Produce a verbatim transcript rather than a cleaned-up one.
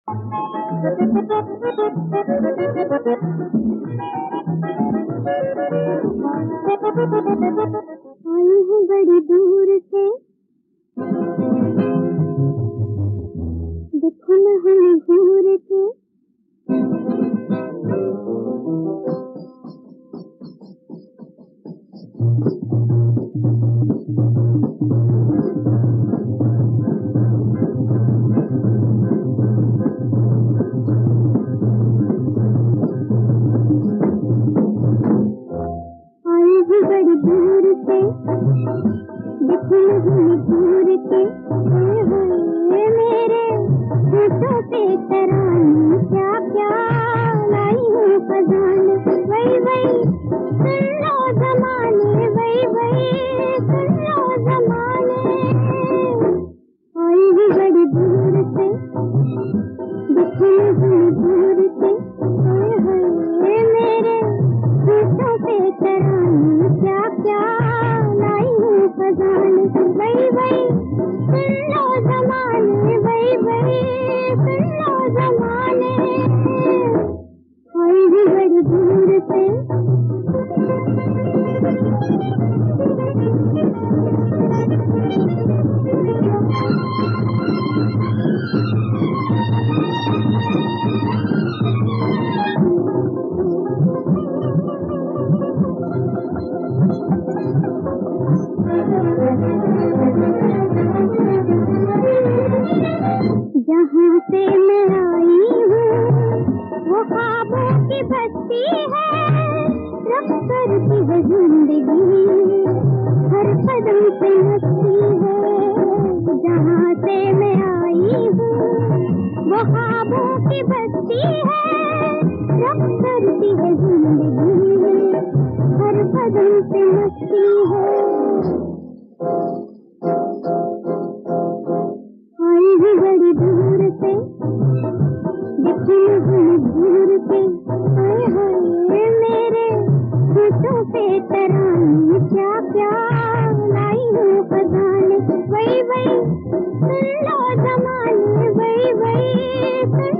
आई हूँ बड़ी दूर से, देखो न हमें घूर के। बड़ी दूर से, देखो हमें दूर के। मेरे होठों पे तरानी क्या क्या लाई हूँ खजाने। वही वही सुन लो जमाने, वही वही सुन लो जमाने। आई भी बड़ी दूर से, देखो हमें दूर से। मेरे होठों पे तरानी क्या क्या लाई हूँ खजाने। वही वही सुन लो जमाने, वही वही सुन लो जमाने। आई भी बड़ी दूर से। जहाँ से मैं आई हूँ वो ख्वाबों की बस्ती है। रब करती है जिंदगी, हर कदम पे मस्ती है। जहाँ से मैं आई हूँ वो ख्वाबों की बस्ती है। रब करती है जिंदगी, हर कदम पे मस्ती है। आई भी बड़ी दूर से, देखो हमें दूर के। हाय हाय मेरे होठों पे तरानी क्या क्या लाई हूँ खजाने। वही वही सुन लो जमाने, वही वही सुन